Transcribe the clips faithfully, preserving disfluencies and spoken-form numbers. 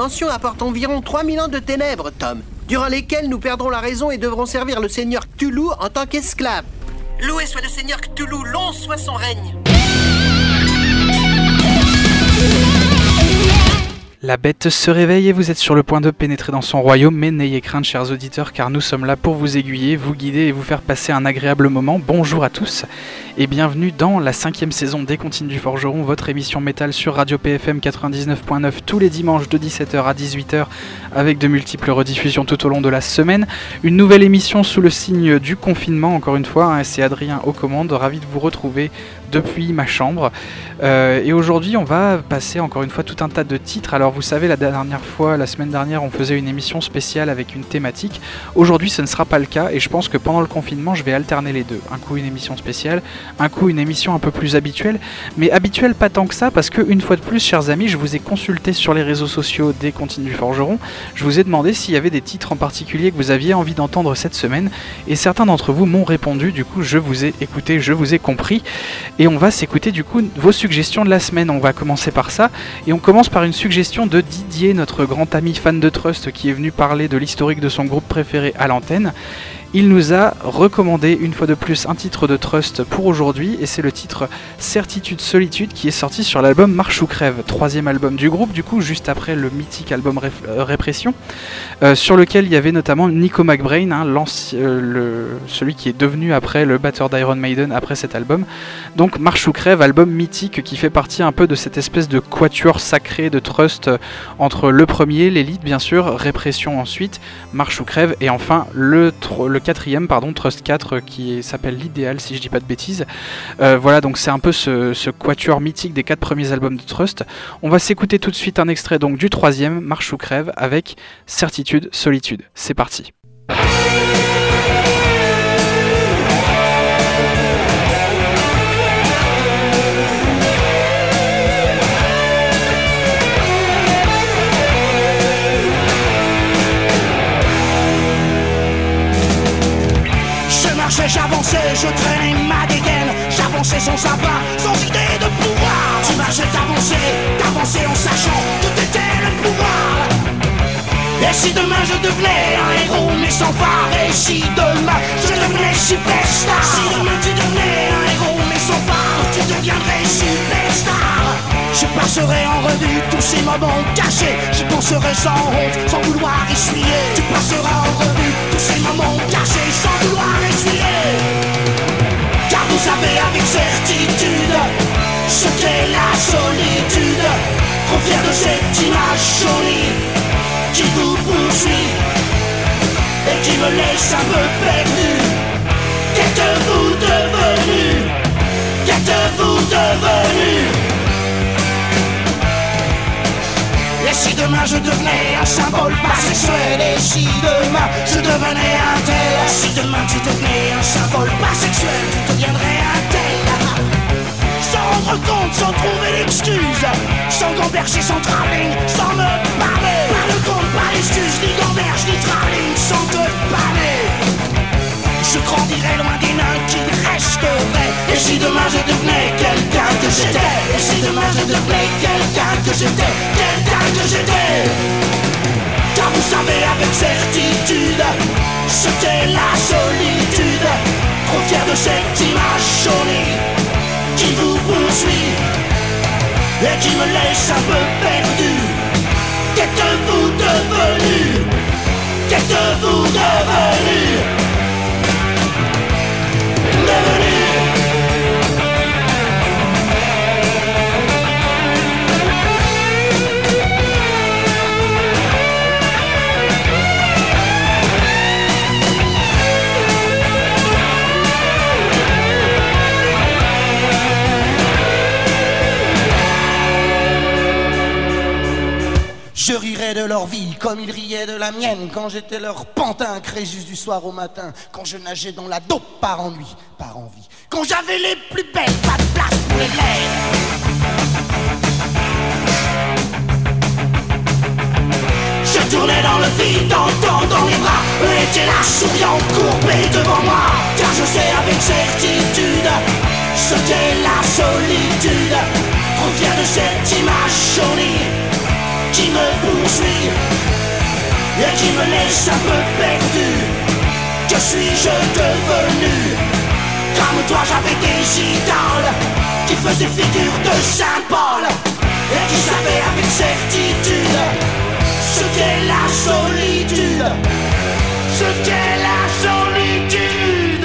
ascension apporte environ trois mille ans de ténèbres, Tom, durant lesquels nous perdrons la raison et devrons servir le seigneur Cthulhu en tant qu'esclaves. Loué soit le seigneur Cthulhu, long soit son règne. La bête se réveille et vous êtes sur le point de pénétrer dans son royaume, mais n'ayez crainte, chers auditeurs, car nous sommes là pour vous aiguiller, vous guider et vous faire passer un agréable moment. Bonjour à tous et bienvenue dans la cinquième saison des Comptines du Forgeron, votre émission métal sur Radio P F M quatre-vingt-dix-neuf point neuf tous les dimanches de dix-sept heures à dix-huit heures avec de multiples rediffusions tout au long de la semaine. Une nouvelle émission sous le signe du confinement, encore une fois, hein, c'est Adrien aux commandes, ravi de vous retrouver depuis ma chambre. Euh, et aujourd'hui, on va passer encore une fois tout un tas de titres. Alors vous savez, la dernière fois, la semaine dernière, on faisait une émission spéciale avec une thématique. Aujourd'hui, ce ne sera pas le cas et je pense que pendant le confinement, je vais alterner les deux. Un coup une émission spéciale, un coup une émission un peu plus habituelle. Mais habituelle pas tant que ça parce que, une fois de plus, chers amis, je vous ai consulté sur les réseaux sociaux des Comptines du Forgeron. Je vous ai demandé s'il y avait des titres en particulier que vous aviez envie d'entendre cette semaine. Et certains d'entre vous m'ont répondu. Du coup, je vous ai écouté, je vous ai compris. Et on va s'écouter du coup vos suggestions de la semaine. On va commencer par ça. Et on commence par une suggestion de Didier, notre grand ami fan de Trust, qui est venu parler de l'historique de son groupe préféré à l'antenne. Il nous a recommandé une fois de plus un titre de Trust pour aujourd'hui, et c'est le titre Certitude Solitude qui est sorti sur l'album Marche ou Crève, troisième album du groupe, du coup juste après le mythique album Ré- euh, Répression, euh, sur lequel il y avait notamment Nico McBrain, hein, euh, le, celui qui est devenu après le batteur d'Iron Maiden après cet album. Donc Marche ou Crève, album mythique qui fait partie un peu de cette espèce de quatuor sacré de Trust euh, entre le premier, l'élite bien sûr, Répression ensuite, Marche ou Crève, et enfin le, le Le quatrième, pardon, Trust quatre, qui s'appelle l'idéal si je dis pas de bêtises. Euh, voilà, donc c'est un peu ce, ce quatuor mythique des quatre premiers albums de Trust. On va s'écouter tout de suite un extrait donc du troisième, Marche ou Crève, avec Certitude, Solitude. C'est parti. J'avançais, je traînais ma dégaine, j'avançais sans savoir, sans idée de pouvoir. Tu marchais, t'avançais, t'avançais en sachant que t'étais le pouvoir. Et si demain je devenais un héros mais sans phare, et si demain je devenais superstar, si demain tu devenais un héros mais sans phare, tu deviendrais superstar. Je passerai en revue tous ces moments cachés, j'y penserai sans honte, sans vouloir essuyer. Tu passeras en revue tous ces moments cachés, sans vouloir essuyer. Car vous savez avec certitude ce qu'est la solitude, trop fier de cette image jolie qui vous poursuit et qui me laisse un peu perdu. Qu'êtes-vous devenu? Qu'êtes-vous devenu? Et si demain je devenais un symbole pas sexuel, et si demain je devenais un tel, si demain tu devenais un symbole pas sexuel, tu deviendrais un tel. Sans rendre compte, sans trouver l'excuse, sans gamberger, sans travelling, sans me parler. Pas de compte, pas d'excuse, ni gamberge, ni travelling, sans te parler. Je grandirais loin des nains qui resteraient. Et si demain je devenais quelqu'un que j'étais, et si demain je devenais quelqu'un que j'étais, quelqu'un que j'étais. Car vous savez avec certitude ce qu'est la solitude, trop fier de cette image jolie qui vous poursuit et qui me laisse un peu perdu. Qu'êtes-vous devenu? Qu'êtes-vous devenu? Je rirais de leur vie comme ils riaient de la mienne, quand j'étais leur pantin, Crésus du soir au matin, quand je nageais dans la dope par ennui, par envie, quand j'avais les plus belles, pas de place pour les lèvres. Je tournais dans le vide, tentant dans les bras, eux étaient là, souriant, courbés devant moi, car je sais avec certitude ce qu'est la solitude, trop fier de cette image jolie qui me poursuit et qui me laisse un peu perdu. Que suis-je devenu? Comme toi j'avais des idoles qui faisaient figure de symbole et qui savaient avec certitude ce qu'est la solitude, ce qu'est la solitude.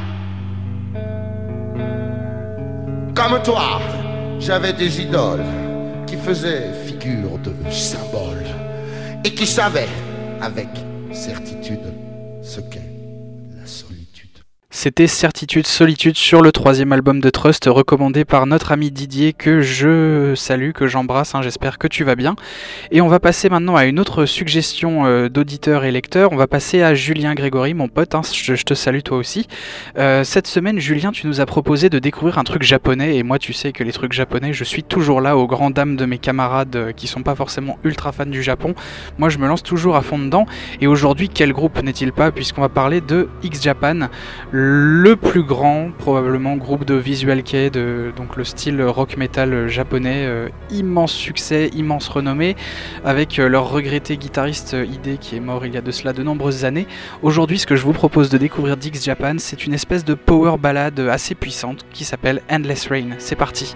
Comme toi, j'avais des idoles qui faisaient figure de symbole et qui savaient avec certitude ce qu'est la solitude. C'était Certitude Solitude sur le troisième album de Trust, recommandé par notre ami Didier, que je salue, que j'embrasse, hein, j'espère que tu vas bien. Et on va passer maintenant à une autre suggestion euh, d'auditeurs et lecteurs. On va passer à Julien Grégory, mon pote, hein, je, je te salue toi aussi. Euh, cette semaine, Julien, tu nous as proposé de découvrir un truc japonais, et moi tu sais que les trucs japonais, je suis toujours là, aux grandes dames de mes camarades euh, qui sont pas forcément ultra fans du Japon. Moi je me lance toujours à fond dedans, et aujourd'hui, quel groupe n'est-il pas, puisqu'on va parler de X-Japan, le plus grand probablement groupe de visual kei, de, donc le style rock metal japonais, euh, immense succès, immense renommée, avec euh, leur regretté guitariste euh, Hide qui est mort il y a de cela de nombreuses années. Aujourd'hui, ce que je vous propose de découvrir d'X-Japan, c'est une espèce de power ballade assez puissante qui s'appelle Endless Rain. C'est parti.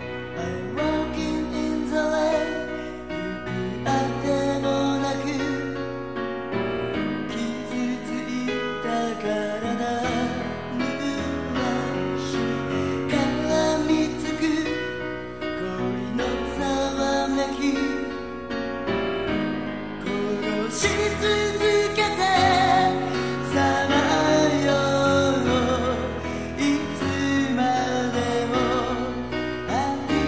I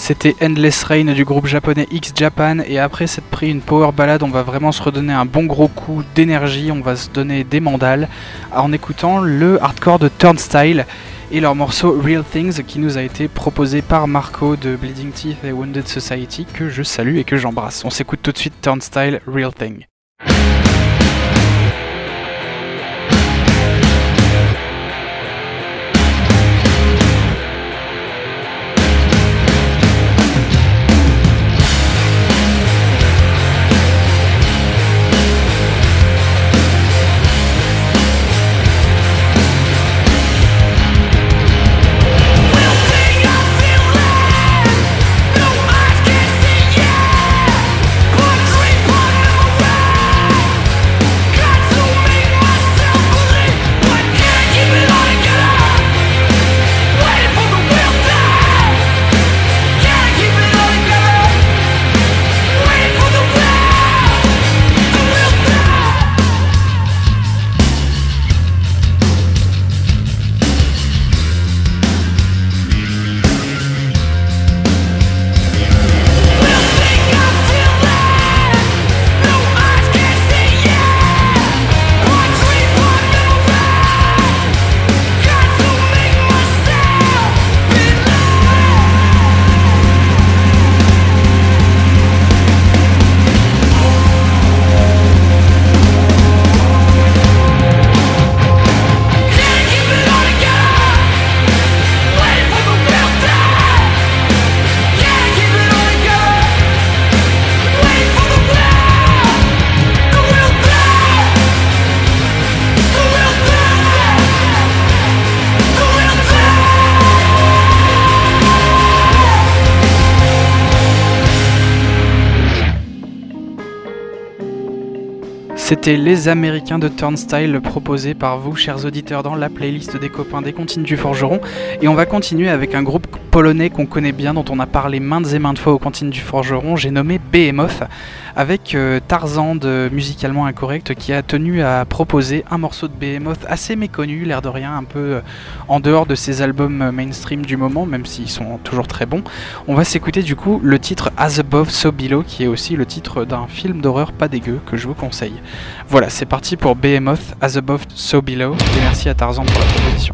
C'était Endless Rain du groupe japonais X-Japan, et après s'être pris une power ballade, on va vraiment se redonner un bon gros coup d'énergie, on va se donner des mandales en écoutant le hardcore de Turnstile et leur morceau Real Things qui nous a été proposé par Marco de Bleeding Teeth et Wounded Society, que je salue et que j'embrasse. On s'écoute tout de suite Turnstile, Real Thing. C'était les Américains de Turnstile proposés par vous, chers auditeurs, dans la playlist des copains des Comptines du Forgeron. Et on va continuer avec un groupe polonais qu'on connaît bien, dont on a parlé maintes et maintes fois aux Comptines du Forgeron. J'ai nommé Behemoth, avec euh, Tarzan de Musicalement Incorrect, qui a tenu à proposer un morceau de Behemoth assez méconnu, l'air de rien, un peu euh, en dehors de ses albums mainstream du moment, même s'ils sont toujours très bons. On va s'écouter du coup le titre As Above So Below, qui est aussi le titre d'un film d'horreur pas dégueu que je vous conseille. Voilà, c'est parti pour Behemoth, As Above So Below, et merci à Tarzan pour la proposition.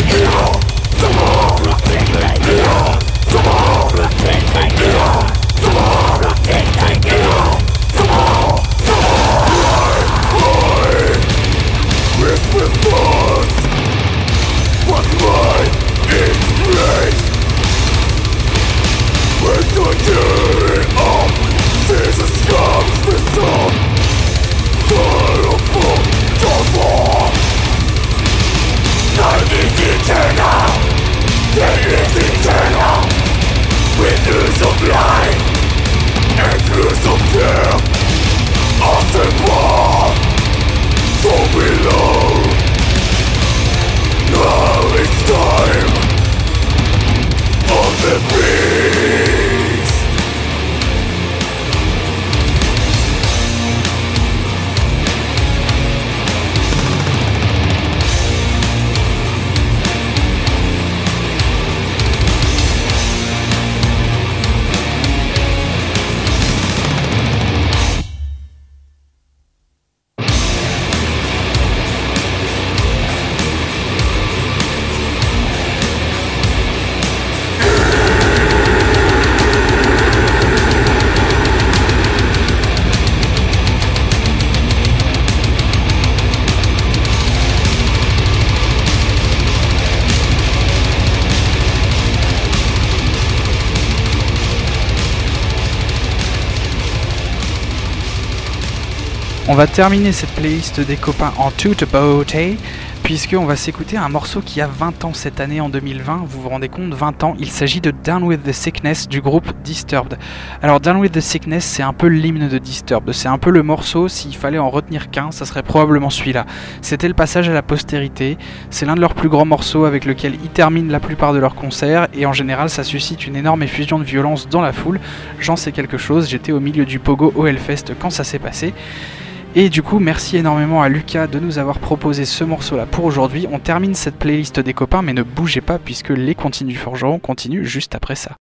On va terminer cette playlist des copains en toute beauté, puisqu'on va s'écouter un morceau qui a vingt ans cette année en deux mille vingt, vous vous rendez compte, vingt ans, il s'agit de Down With The Sickness du groupe Disturbed. Alors Down With The Sickness, c'est un peu l'hymne de Disturbed, c'est un peu le morceau, s'il fallait en retenir qu'un, ça serait probablement celui-là. C'était le passage à la postérité, c'est l'un de leurs plus grands morceaux avec lequel ils terminent la plupart de leurs concerts, et en général ça suscite une énorme effusion de violence dans la foule. J'en sais quelque chose, j'étais au milieu du Pogo au Hellfest quand ça s'est passé. Et du coup, merci énormément à Lucas de nous avoir proposé ce morceau-là pour aujourd'hui. On termine cette playlist des copains, mais ne bougez pas puisque les Contines du Forgeron continuent juste après ça.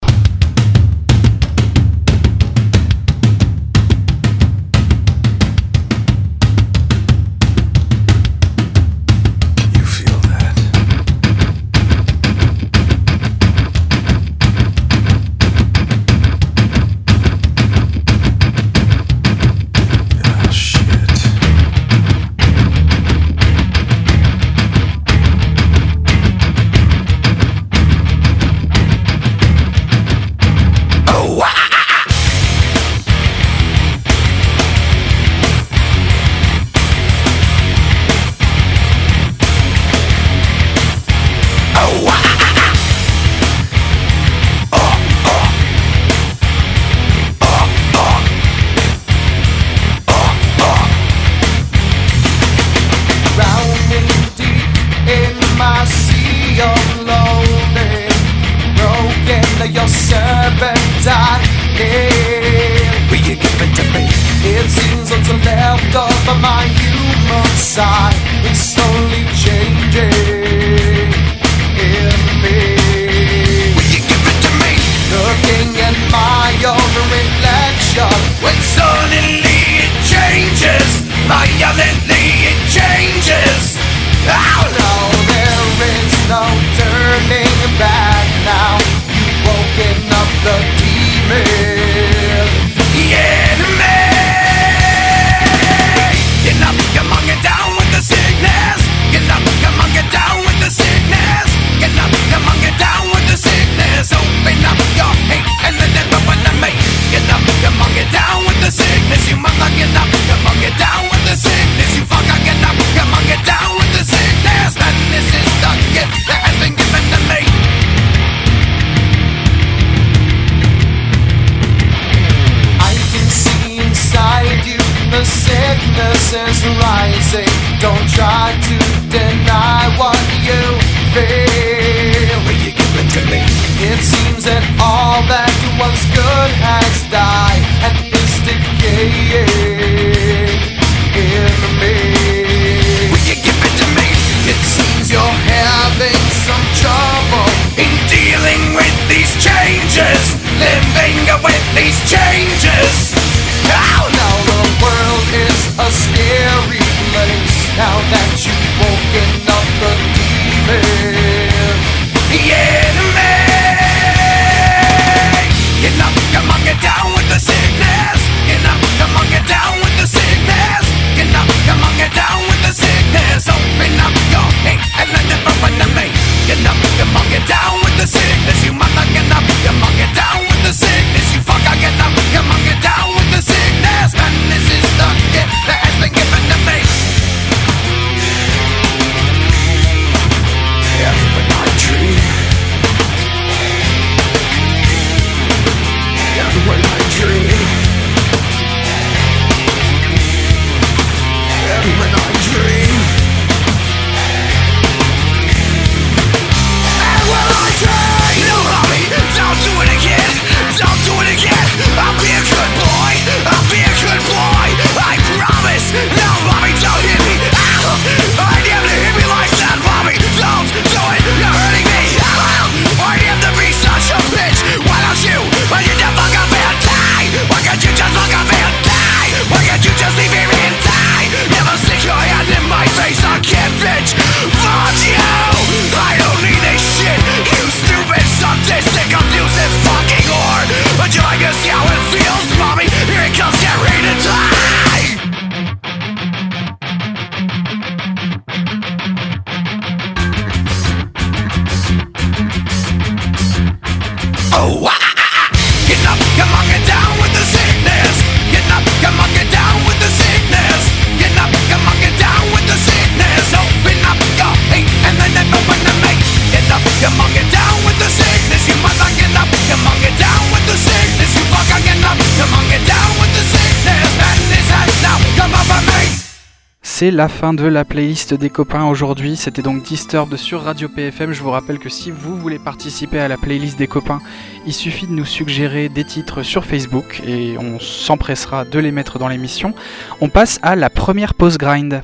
c'est la fin de la playlist des copains aujourd'hui. C'était donc Disturbed sur Radio P F M. Je vous rappelle que si vous voulez participer à la playlist des copains, il suffit de nous suggérer des titres sur Facebook et on s'empressera de les mettre dans l'émission. On passe à la première pause grind.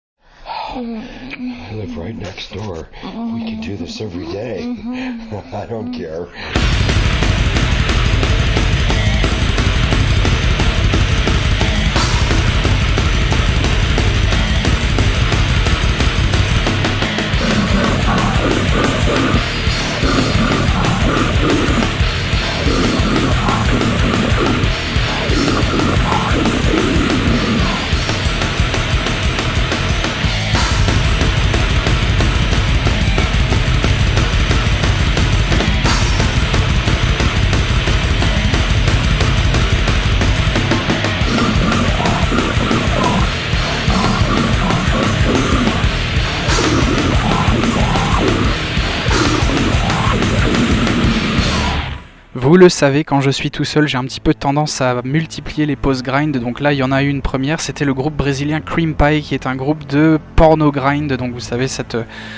I live right next door. We could do this every day. I don't care. Vous le savez, quand je suis tout seul, j'ai un petit peu tendance à multiplier les pauses grind. Donc là, il y en a eu une première, c'était le groupe brésilien Cream Pie, qui est un groupe de porno grind. Donc vous savez, cette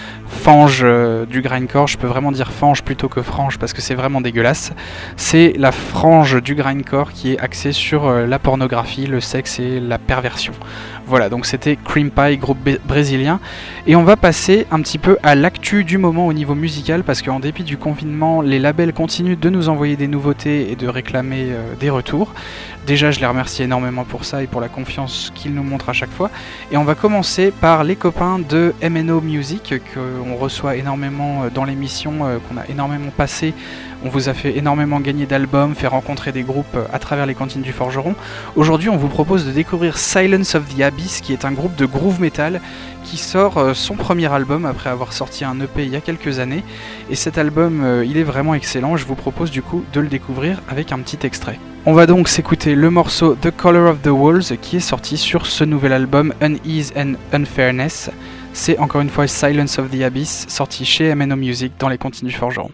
fange euh, du grindcore, je peux vraiment dire fange plutôt que frange parce que c'est vraiment dégueulasse. C'est la frange du grindcore qui est axée sur euh, la pornographie, le sexe et la perversion. Voilà, donc c'était Cream Pie, groupe b- brésilien. Et on va passer un petit peu à l'actu du moment au niveau musical, parce qu'en dépit du confinement, les labels continuent de nous envoyer des nouveautés et de réclamer euh, des retours. Déjà, je les remercie énormément pour ça et pour la confiance qu'ils nous montrent à chaque fois. Et on va commencer par les copains de M and O Music, qu'on reçoit énormément dans l'émission, euh, qu'on a énormément passé. On vous a fait énormément gagner d'albums, fait rencontrer des groupes à travers les cantines du Forgeron. Aujourd'hui, on vous propose de découvrir Silence of the Abyss, qui est un groupe de groove metal qui sort euh, son premier album après avoir sorti un E P il y a quelques années. Et cet album, euh, il est vraiment excellent. Je vous propose du coup de le découvrir avec un petit extrait. On va donc s'écouter le morceau The Color of the Walls qui est sorti sur ce nouvel album Unease and Unfairness. C'est encore une fois Silence of the Abyss, sorti chez M and O Music dans les cantines du Forgeron.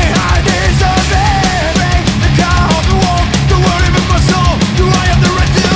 Do I have the right to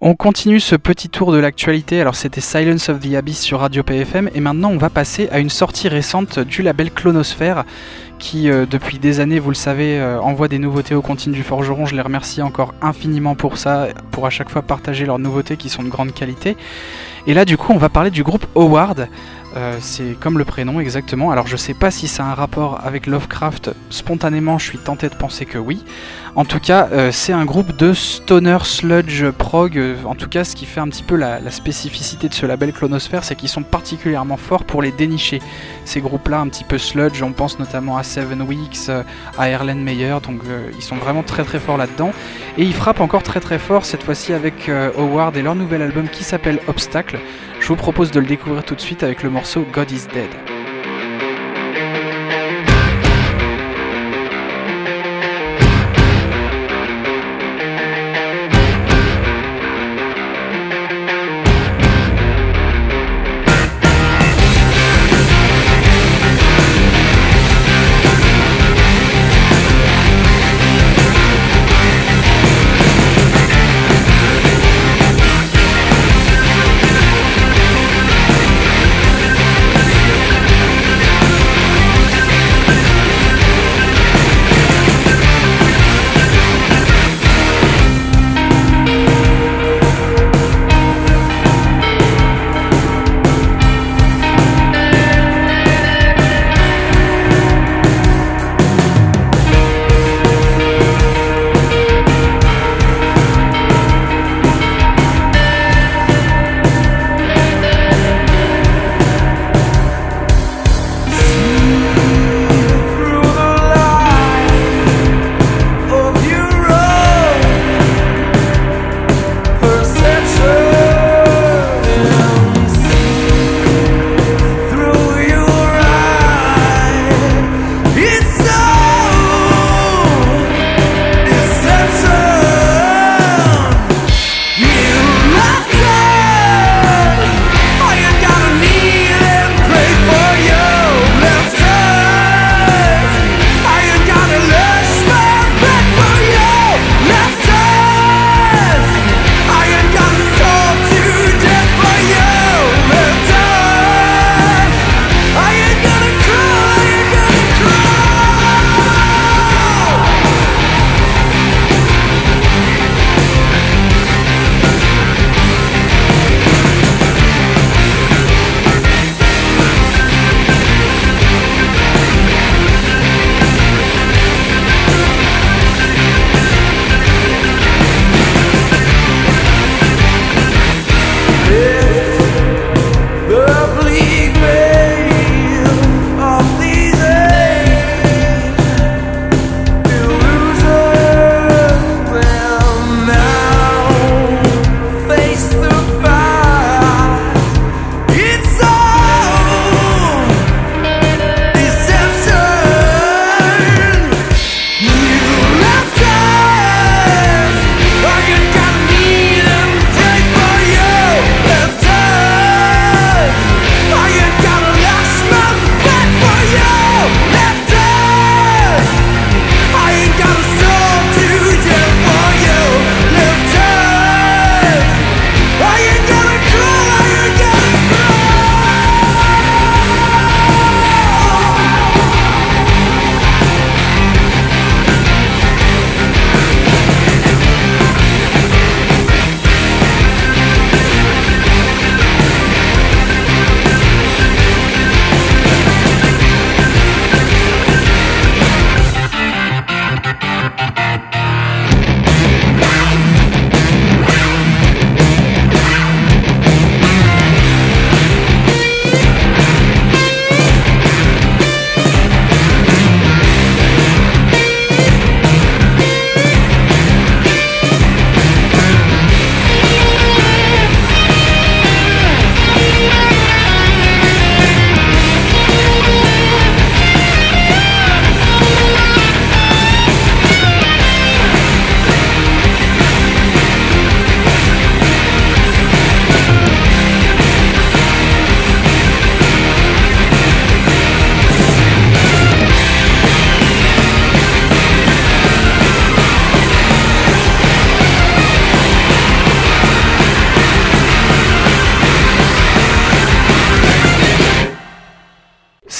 On continue ce petit tour de l'actualité, alors c'était Silence of the Abyss sur Radio P F M et maintenant on va passer à une sortie récente du label Clonosphère qui euh, depuis des années, vous le savez, euh, envoie des nouveautés aux comptines du Forgeron. Je les remercie encore infiniment pour ça, pour à chaque fois partager leurs nouveautés qui sont de grande qualité. Et là du coup on va parler du groupe Howard. Euh, c'est comme le prénom exactement, alors je sais pas si ça a un rapport avec Lovecraft, spontanément je suis tenté de penser que oui. En tout cas euh, c'est un groupe de stoner sludge prog, euh, en tout cas ce qui fait un petit peu la, la spécificité de ce label Clonosphère, c'est qu'ils sont particulièrement forts pour les dénicher, ces groupes là un petit peu sludge, on pense notamment à Seven Weeks, euh, à Erlen Meyer, donc euh, ils sont vraiment très très forts là-dedans, et ils frappent encore très très fort cette fois-ci avec euh, Howard et leur nouvel album qui s'appelle Obstacle. Je vous propose de le découvrir tout de suite avec le morceau God is Dead. We'll be right back.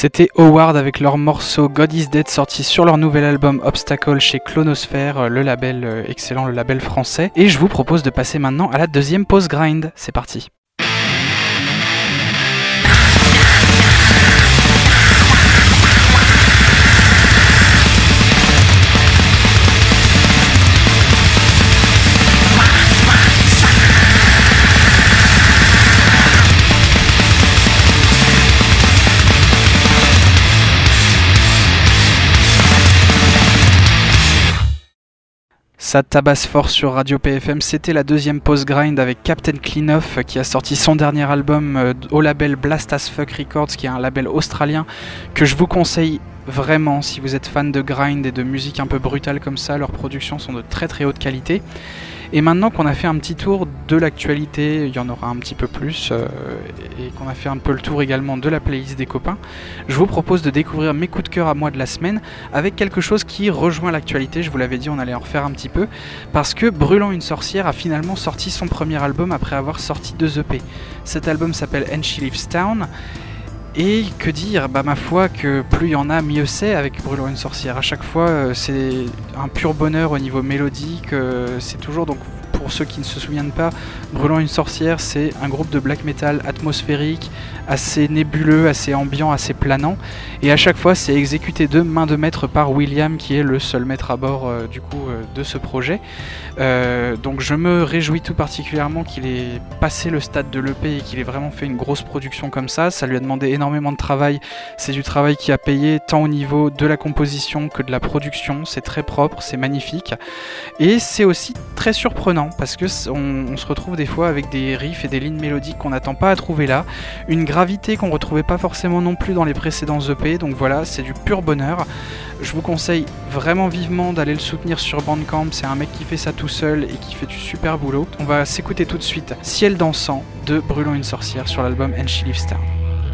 C'était Howard avec leur morceau God is Dead sorti sur leur nouvel album Obstacle chez Clonosphère, le label excellent, le label français. Et je vous propose de passer maintenant à la deuxième pause grind. C'est parti. Ça tabasse fort sur Radio P F M, c'était la deuxième pause grind avec Captain Cleanoff qui a sorti son dernier album euh, au label Blast As Fuck Records, qui est un label australien que je vous conseille vraiment si vous êtes fan de grind et de musique un peu brutale comme ça. Leurs productions sont de très très haute qualité. Et maintenant qu'on a fait un petit tour de l'actualité, il y en aura un petit peu plus, euh, et qu'on a fait un peu le tour également de la playlist des copains, je vous propose de découvrir mes coups de cœur à moi de la semaine avec quelque chose qui rejoint l'actualité. Je vous l'avais dit, on allait en refaire un petit peu, parce que Brûlant une sorcière a finalement sorti son premier album après avoir sorti deux E P. Cet album s'appelle And She Leaves Town. Et que dire, bah ma foi que plus il y en a, mieux c'est avec Brûlant une sorcière. À chaque fois, euh, c'est un pur bonheur au niveau mélodique. Euh, c'est toujours, donc pour ceux qui ne se souviennent pas, Brûlant une sorcière, c'est un groupe de black metal atmosphérique, assez nébuleux, assez ambiant, assez planant. Et à chaque fois, c'est exécuté de main de maître par William, qui est le seul maître à bord euh, du coup euh, de ce projet. Euh, donc je me réjouis tout particulièrement qu'il ait passé le stade de l'E P et qu'il ait vraiment fait une grosse production comme ça. Ça lui a demandé énormément de travail. C'est du travail qui a payé tant au niveau de la composition que de la production. C'est très propre, c'est magnifique. Et c'est aussi très surprenant parce que on, on se retrouve des fois avec des riffs et des lignes mélodiques qu'on n'attend pas à trouver là. Une gravité qu'on retrouvait pas forcément non plus dans les précédents E P. Donc voilà, c'est du pur bonheur. Je vous conseille vraiment vivement d'aller le soutenir sur Bandcamp. C'est un mec qui fait ça tout seul et qui fait du super boulot. On va s'écouter tout de suite Ciel dansant de Brûlant une sorcière sur l'album And She Leaves Town.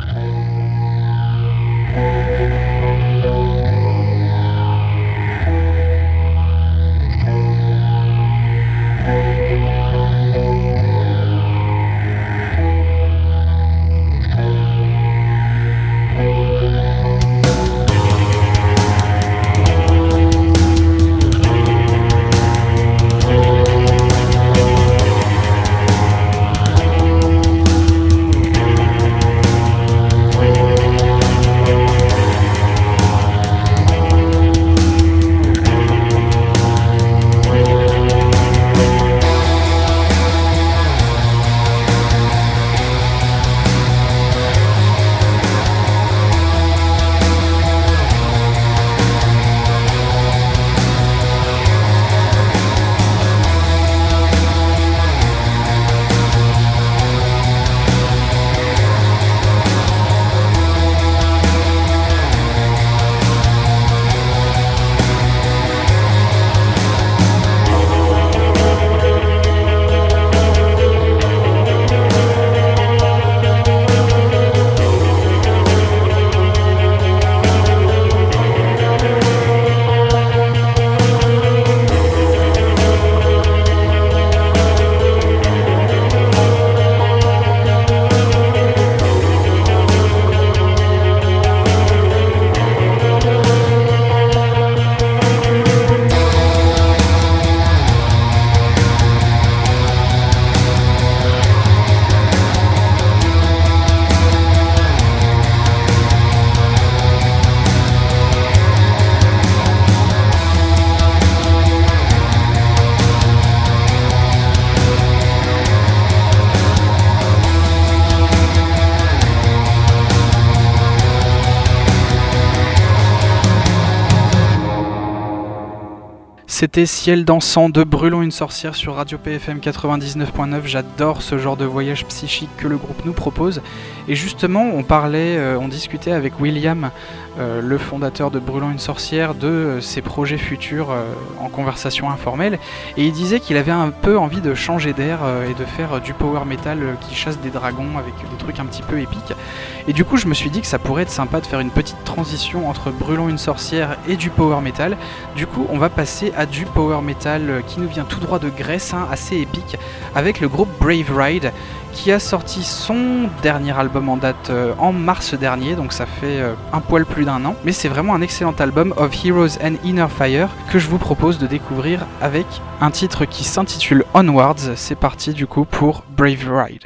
C'était Ciel dansant de Brûlons une sorcière sur Radio P F M quatre-vingt-dix-neuf point neuf. J'adore ce genre de voyage psychique que le groupe nous propose. Et justement, on parlait, euh, on discutait avec William, euh, le fondateur de Brûlons une sorcière, de euh, ses projets futurs euh, en conversation informelle. Et il disait qu'il avait un peu envie de changer d'air euh, et de faire euh, du power metal euh, qui chasse des dragons avec des trucs un petit peu épiques. Et du coup, je me suis dit que ça pourrait être sympa de faire une petite transition entre Brûlons une sorcière et du power metal. Du coup, on va passer à du power metal qui nous vient tout droit de Grèce, hein, assez épique, avec le groupe Brave Ride qui a sorti son dernier album en date euh, en mars dernier, donc ça fait euh, un poil plus d'un an. Mais c'est vraiment un excellent album, Of Heroes and Inner Fire, que je vous propose de découvrir avec un titre qui s'intitule Onwards. C'est parti du coup pour Brave Ride.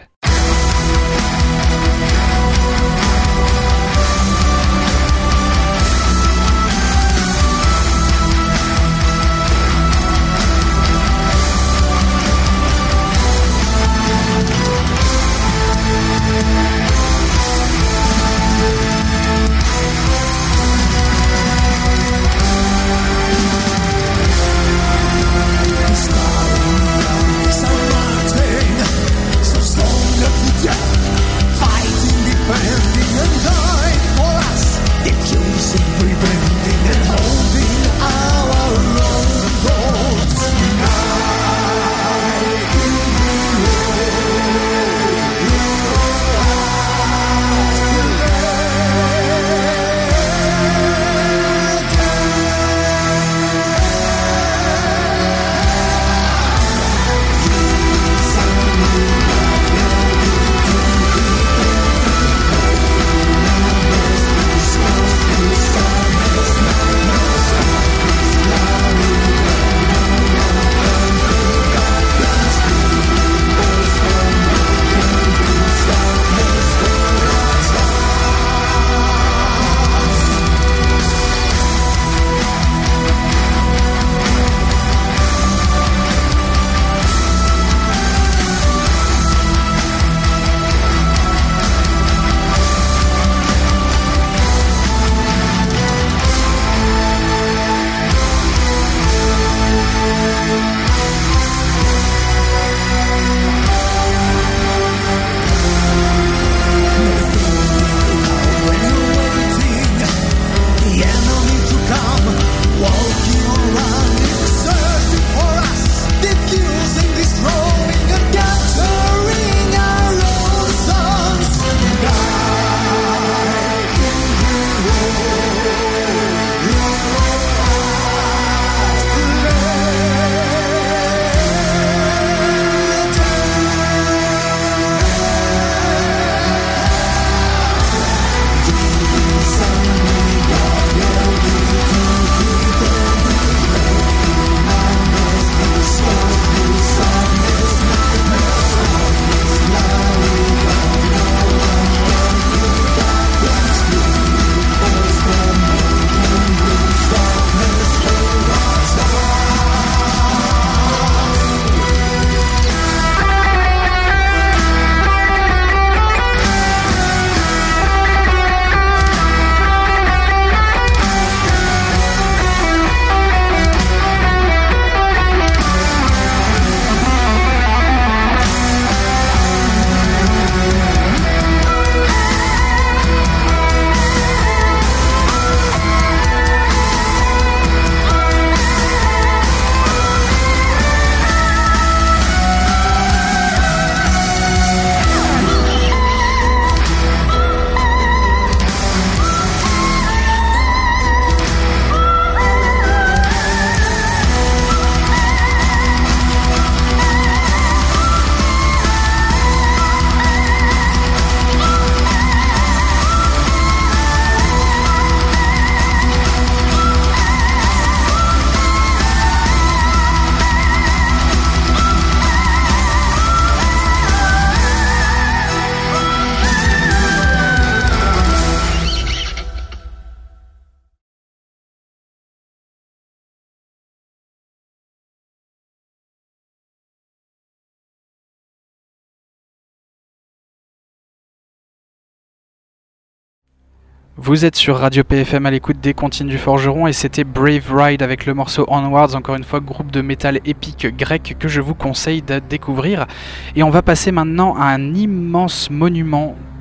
Vous êtes sur Radio P F M à l'écoute des Comptines du Forgeron et c'était Brave Ride avec le morceau Onwards, encore une fois groupe de métal épique grec que je vous conseille de découvrir. Et on va passer maintenant à un immense monument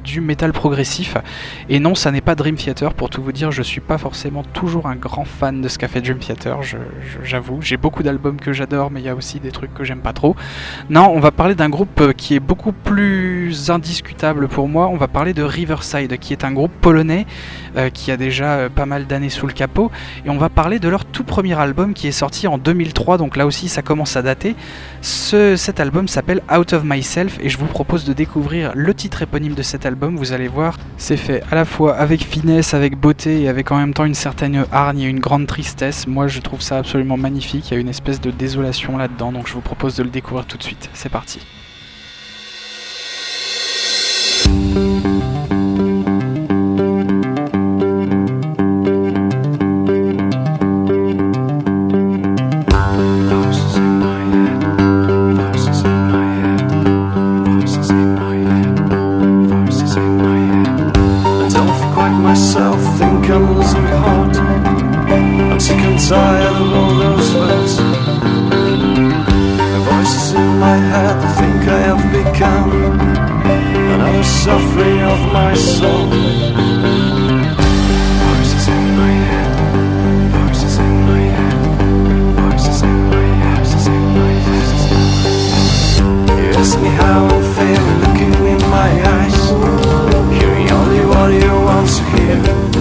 du métal progressif. Et non, ça n'est pas Dream Theater, pour tout vous dire, je suis pas forcément toujours un grand fan de ce qu'a fait Dream Theater, je, je, j'avoue. J'ai beaucoup d'albums que j'adore, mais il y a aussi des trucs que j'aime pas trop. Non, on va parler d'un groupe qui est beaucoup plus indiscutable pour moi. On va parler de Riverside, qui est un groupe polonais euh, qui a déjà euh, pas mal d'années sous le capot. Et on va parler de leur tout premier album qui est sorti en deux mille trois, donc là aussi ça commence à dater. Ce, cet album s'appelle Out of Myself et je vous propose de découvrir le titre éponyme de cet album. Vous allez voir, c'est fait à la fois avec finesse, avec beauté et avec en même temps une certaine hargne et une grande tristesse. Moi je trouve ça absolument magnifique, il y a une espèce de désolation là-dedans, donc je vous propose de le découvrir tout de suite. C'est parti. Suffering of my soul. Voices in my head, voices in my head, voices in my head, voices in my head. You ask me how I'm feeling, looking in my eyes, hearing only what you want to hear.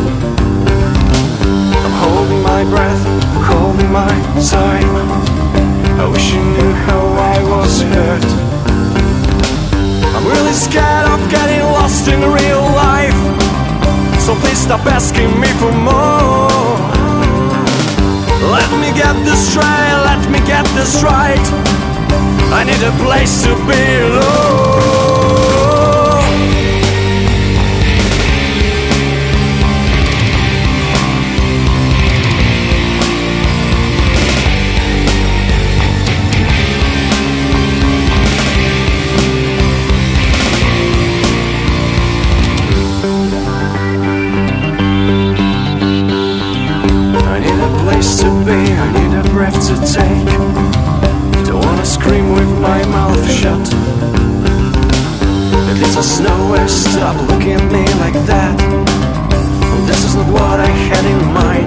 I'm holding my breath, holding my time. I wish you knew how I was hurt. I'm really scared of getting lost in real life, so please stop asking me for more. Let me get this straight, let me get this right. I need a place to be alone. I need a breath to take. Don't wanna scream with my mouth shut. At least there's nowhere. Stop looking at me like that. This is not what I had in mind.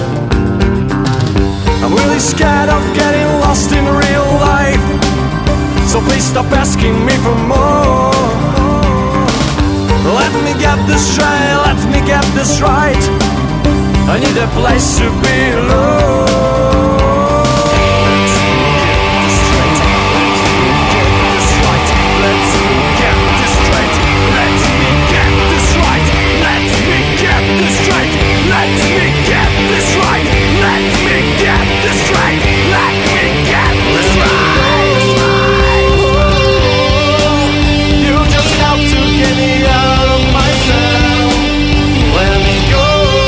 I'm really scared of getting lost in real life, so please stop asking me for more. Let me get this straight, let me get this right. I need a place to be alone. Let's get this straight. Let me get this right. Let me get this straight. Let me get this right. Let me get this right. Let me get this right. You just have to get me out of myself. Let me go.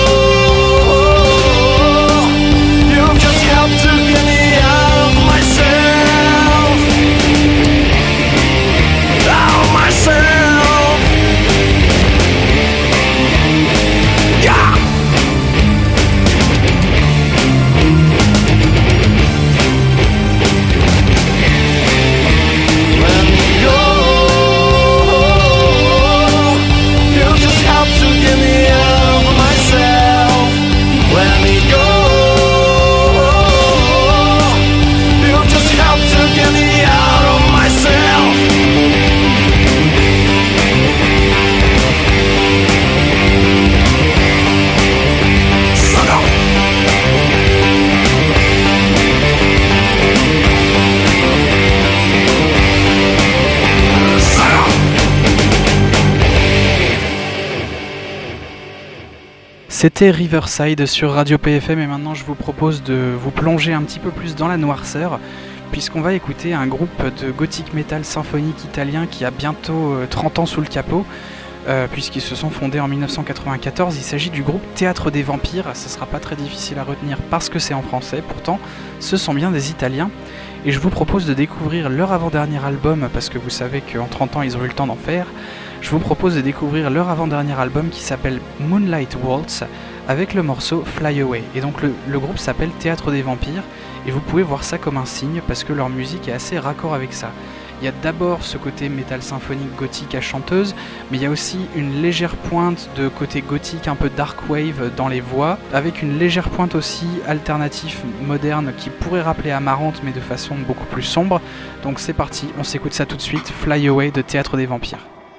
C'était Riverside sur Radio P F M et maintenant je vous propose de vous plonger un petit peu plus dans la noirceur puisqu'on va écouter un groupe de gothic metal symphonique italien qui a bientôt trente ans sous le capot euh, puisqu'ils se sont fondés en mille neuf cent quatre-vingt-quatorze. Il s'agit du groupe Théâtre des Vampires, ce sera pas très difficile à retenir parce que c'est en français, pourtant ce sont bien des Italiens et je vous propose de découvrir leur avant-dernier album parce que vous savez qu'en trente ans ils ont eu le temps d'en faire. Je vous propose de découvrir leur avant-dernier album qui s'appelle Moonlight Waltz avec le morceau Fly Away. Et donc le, le groupe s'appelle Théâtre des Vampires et vous pouvez voir ça comme un signe parce que leur musique est assez raccord avec ça. Il y a d'abord ce côté métal symphonique gothique à chanteuse, mais il y a aussi une légère pointe de côté gothique un peu dark wave dans les voix, avec une légère pointe aussi alternative moderne qui pourrait rappeler Amarante mais de façon beaucoup plus sombre. Donc c'est parti, on s'écoute ça tout de suite, Fly Away de Théâtre des Vampires.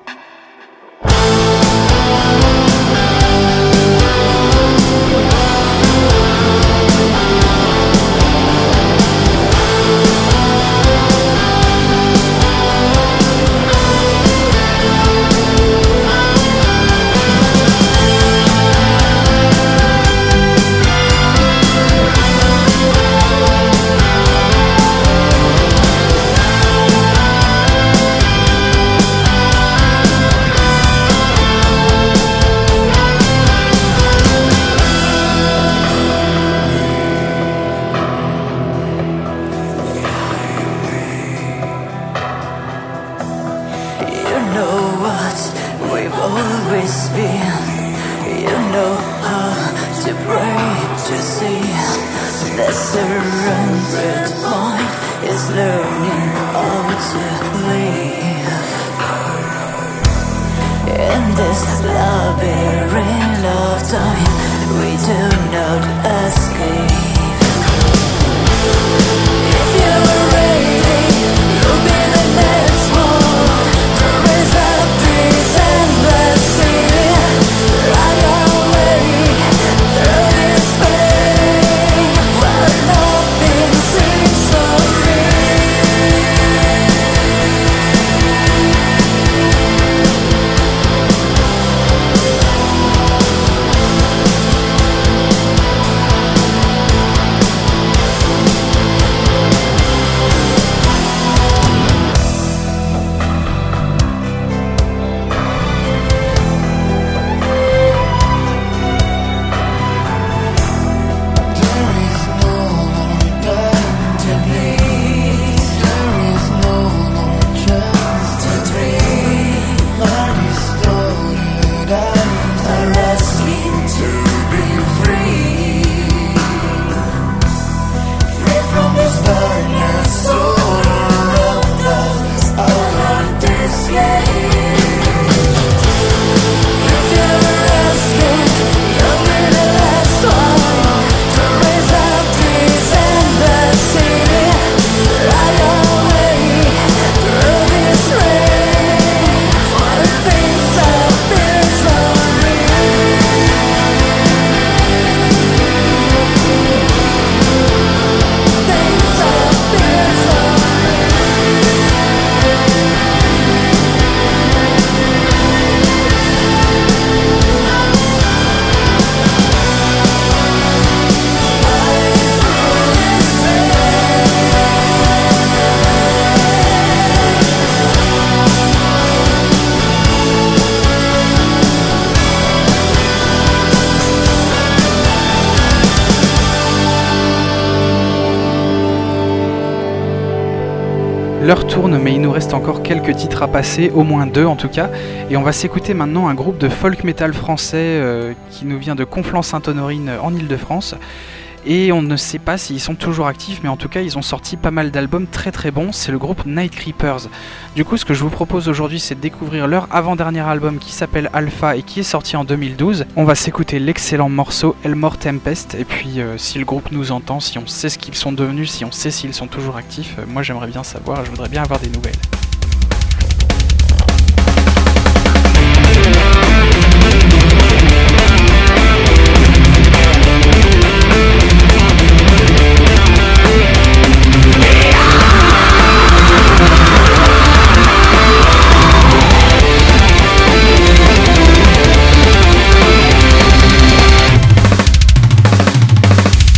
L'heure tourne, mais il nous reste encore quelques titres à passer, au moins deux en tout cas, et on va s'écouter maintenant un groupe de folk metal français euh, qui nous vient de Conflans-Sainte-Honorine en Ile-de-France. Et on ne sait pas s'ils sont toujours actifs, mais en tout cas ils ont sorti pas mal d'albums très très bons, c'est le groupe Night Creepers. Du coup ce que je vous propose aujourd'hui c'est de découvrir leur avant-dernier album qui s'appelle Alpha et qui est sorti en deux mille douze. On va s'écouter l'excellent morceau Elmore Tempest, et puis euh, si le groupe nous entend, si on sait ce qu'ils sont devenus, si on sait s'ils sont toujours actifs, euh, moi j'aimerais bien savoir, je voudrais bien avoir des nouvelles.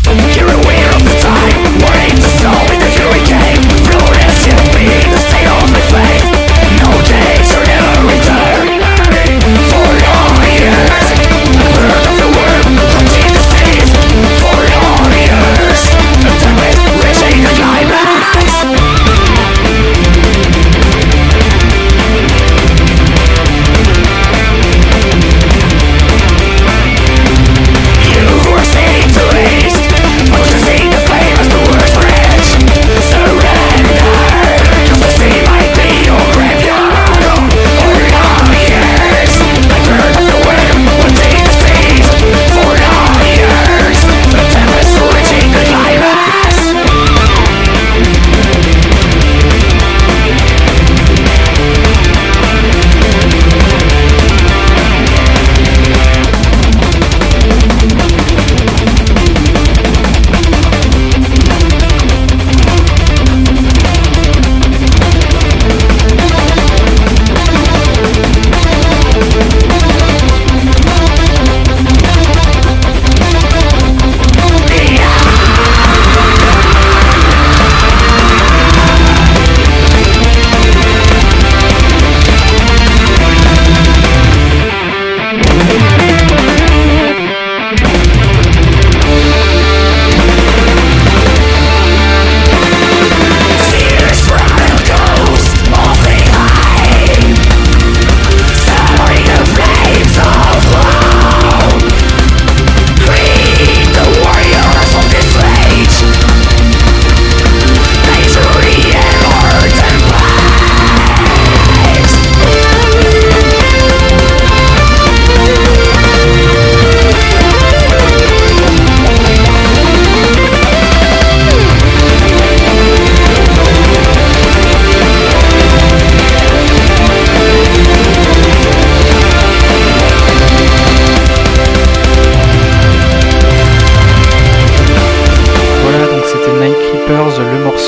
You're aware of the time, warning the soul in the hurricane, fluorescent being the state of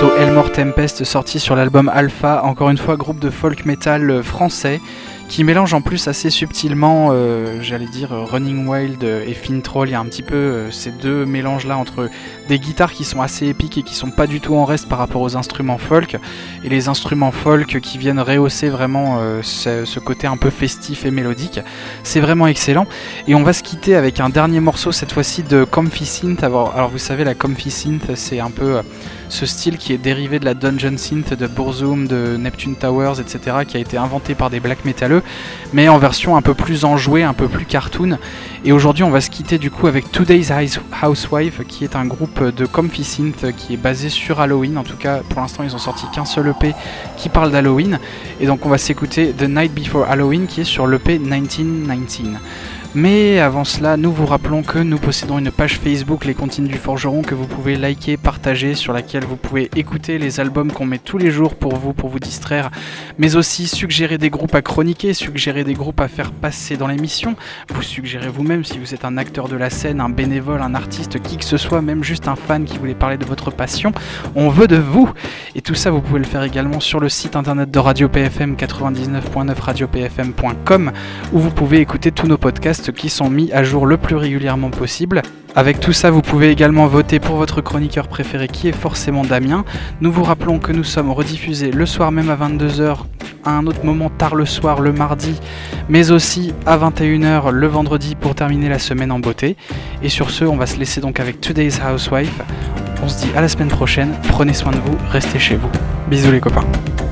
morceau Elmore Tempest sorti sur l'album Alpha, encore une fois groupe de folk metal français qui mélange en plus assez subtilement, euh, j'allais dire, Running Wild et Fintroll. Il y a un petit peu euh, ces deux mélanges-là entre des guitares qui sont assez épiques et qui sont pas du tout en reste par rapport aux instruments folk, et les instruments folk qui viennent rehausser vraiment euh, ce, ce côté un peu festif et mélodique. C'est vraiment excellent. Et on va se quitter avec un dernier morceau, cette fois-ci de Comfy Synth. Alors, alors vous savez, la Comfy Synth, c'est un peu... Euh, ce style qui est dérivé de la Dungeon Synth de Burzum, de Neptune Towers, et cetera, qui a été inventé par des black métalleux, mais en version un peu plus enjouée, un peu plus cartoon. Et aujourd'hui, on va se quitter du coup avec Today's Housewife, qui est un groupe de Comfy Synth qui est basé sur Halloween. En tout cas, pour l'instant, ils ont sorti qu'un seul E P qui parle d'Halloween. Et donc, on va s'écouter The Night Before Halloween, qui est sur l'E P dix-neuf dix-neuf. Mais avant cela, nous vous rappelons que nous possédons une page Facebook, Les Comptines du Forgeron, que vous pouvez liker, partager, sur laquelle vous pouvez écouter les albums qu'on met tous les jours pour vous, pour vous distraire, mais aussi suggérer des groupes à chroniquer, suggérer des groupes à faire passer dans l'émission, vous suggérez vous-même si vous êtes un acteur de la scène, un bénévole, un artiste, qui que ce soit, même juste un fan qui voulait parler de votre passion, on veut de vous. Et tout ça, vous pouvez le faire également sur le site internet de Radio P F M quatre-vingt-dix-neuf point neuf radio p f m point com, où vous pouvez écouter tous nos podcasts qui sont mis à jour le plus régulièrement possible. Avec tout ça, vous pouvez également voter pour votre chroniqueur préféré, qui est forcément Damien. Nous vous rappelons que nous sommes rediffusés le soir même à vingt-deux heures, à un autre moment tard le soir le mardi, mais aussi à vingt et une heures le vendredi pour terminer la semaine en beauté. Et sur ce, on va se laisser donc avec Today's Housewife. On se dit à la semaine prochaine, prenez soin de vous, restez chez vous. Bisous les copains.